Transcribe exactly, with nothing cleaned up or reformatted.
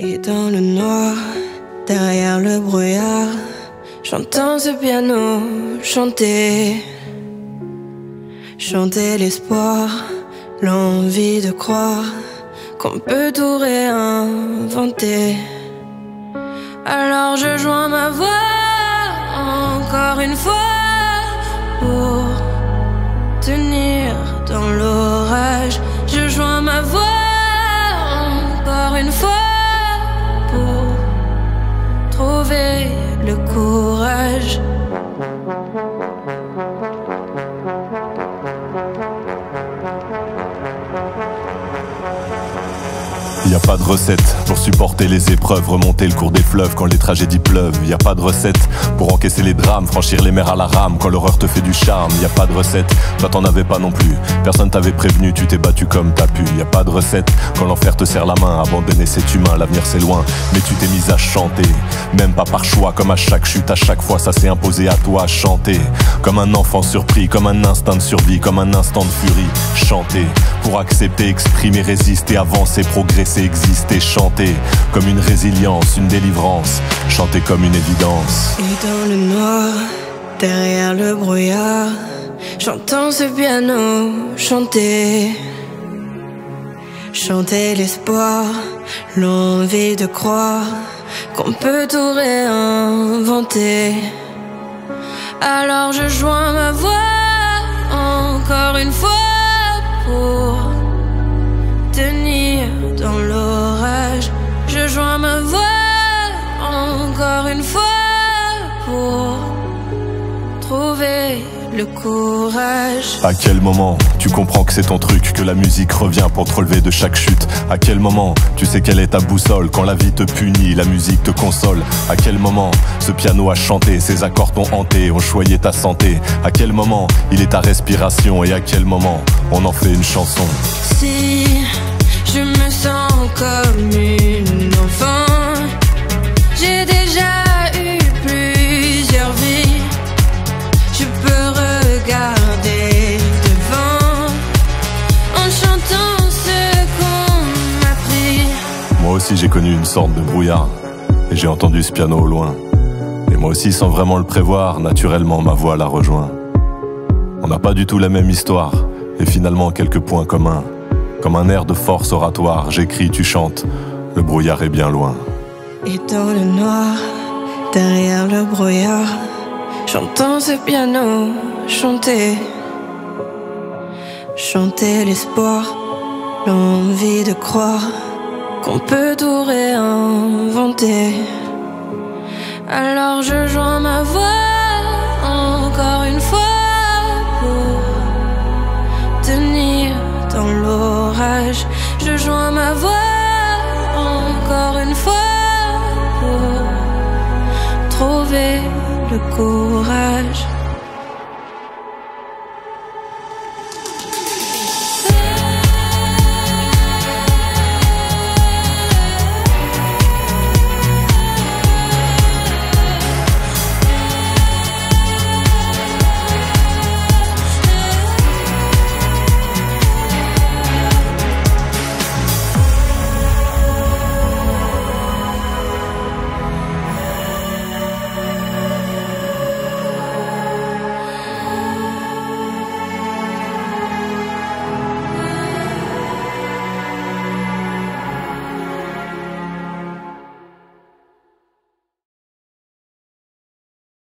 Et dans le noir, derrière le brouillard, j'entends ce piano chanter. Chanter l'espoir, l'envie de croire qu'on peut tout réinventer. Alors je joins ma voix encore une fois pour tenir dans l'orage. Je joins ma voix encore une fois pour trouver le courage. Y a pas de recette pour supporter les épreuves, remonter le cours des fleuves quand les tragédies pleuvent. Y a pas de recette pour encaisser les drames, franchir les mers à la rame quand l'horreur te fait du charme. Y a pas de recette, toi t'en avais pas non plus. Personne t'avait prévenu, tu t'es battu comme t'as pu. Y a pas de recette quand l'enfer te serre la main, abandonner c'est humain, l'avenir c'est loin. Mais tu t'es mise à chanter, même pas par choix, comme à chaque chute, à chaque fois ça s'est imposé à toi. Chanter comme un enfant surpris, comme un instinct de survie, comme un instant de furie. Chanter pour accepter, exprimer, résister, avancer, progresser, exister, chanter comme une résilience, une délivrance, chanter comme une évidence. Et dans le noir, derrière le brouillard, j'entends ce piano chanter. Chanter l'espoir, l'envie de croire qu'on peut tout réinventer. Alors je joins ma voix encore une fois pour tenir dans l'orage. Je joins ma voix encore une fois pour trouver le courage. À quel moment tu comprends que c'est ton truc, que la musique revient pour te relever de chaque chute? À quel moment tu sais quelle est ta boussole? Quand la vie te punit, la musique te console. À quel moment ce piano a chanté, ses accords t'ont hanté, ont choyé ta santé? À quel moment il est ta respiration? Et à quel moment on en fait une chanson? Si je me sens comme une enfant, j'ai déjà eu plusieurs vies. Je peux regarder devant en chantant ce qu'on m'a pris. Moi aussi j'ai connu une sorte de brouillard, et j'ai entendu ce piano au loin. Et moi aussi, sans vraiment le prévoir, naturellement ma voix la rejoint. On n'a pas du tout la même histoire, et finalement quelques points communs. Comme un air de force oratoire, j'écris, tu chantes, le brouillard est bien loin. Et dans le noir, derrière le brouillard, j'entends ce piano chanter. Chanter l'espoir, l'envie de croire qu'on peut tout réinventer. Alors je joins ma voix encore une fois pour tenir dans l'orage. Je joins ma voix encore une fois pour trouver le courage.